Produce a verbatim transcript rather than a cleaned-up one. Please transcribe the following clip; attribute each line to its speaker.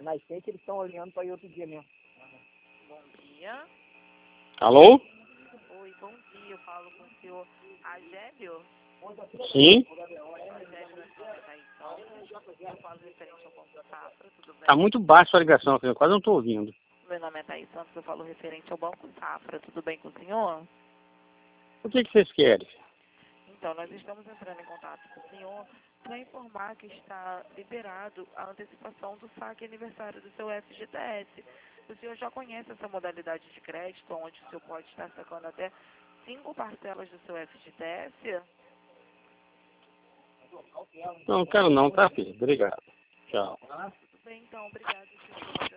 Speaker 1: nascente, eles estão olhando para ir outro dia mesmo.
Speaker 2: Bom dia.
Speaker 3: Alô?
Speaker 2: Oi, bom dia. Eu falo com o senhor Agélio.
Speaker 3: Sim?
Speaker 2: Agélio da senhora Taição. Eu falo referente ao Banco Safra, tudo bem?
Speaker 3: Tá muito baixa a ligação, eu quase não tô ouvindo.
Speaker 2: Meu nome é Thaís Santos, eu falo referente ao Banco Safra, tudo bem com o senhor?
Speaker 3: O que que vocês querem?
Speaker 2: Então, nós estamos entrando em contato com o senhor para informar que está liberado a antecipação do saque aniversário do seu F G T S. O senhor já conhece essa modalidade de crédito, onde o senhor pode estar sacando até cinco parcelas do seu F G T S?
Speaker 3: Não, quero não, tá, filho? Obrigado. Tchau.
Speaker 2: Tudo bem, então, obrigado, senhor.